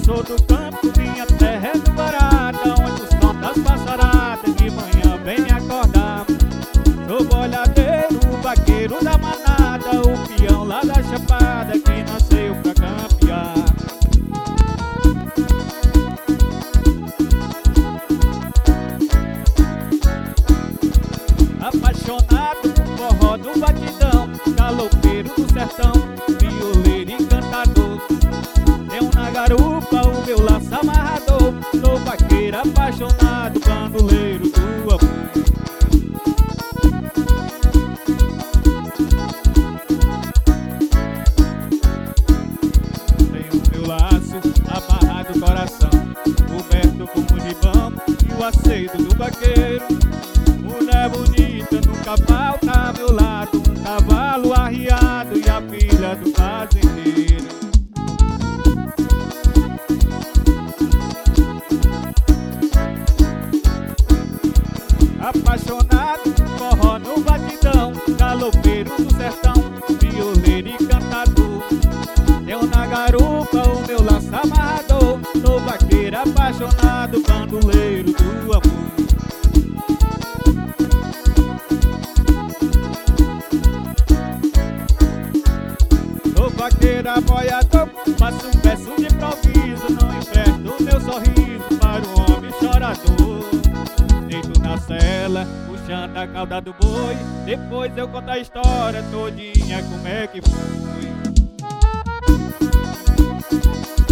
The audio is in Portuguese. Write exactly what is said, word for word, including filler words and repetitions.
sou do campo, minha terra é do varada, onde os contas passaradas de manhã vem me acordar. Sou boiadeiro, o vaqueiro da manada, o peão lá da chapada que nasceu pra campear. Apaixonado por forró do batidão, galopeiro do sertão, violeiro e cantador. Eu na garupa, o meu laço amarrador, sou vaqueiro apaixonado, bandoleiro do amor. Tenho meu laço amarrado no coração, coberto com o gibão e o aceito do vaqueiro. Mulher bonita nunca falta a meu lado, um cavalo arriado e a filha do fazendeiro. Apaixonado por forró no batidão, galopeiro do sertão, violeiro e cantador. Eu na garupa, o meu laço amarrador, sou vaqueiro apaixonado, bandoleiro do amor. Sou vaqueiro boiador, faço um verso de improviso, não empresto meu sorriso para o homem chorador. Deito na cela, puxando a cauda do boi, depois eu conto a história todinha, como é que foi.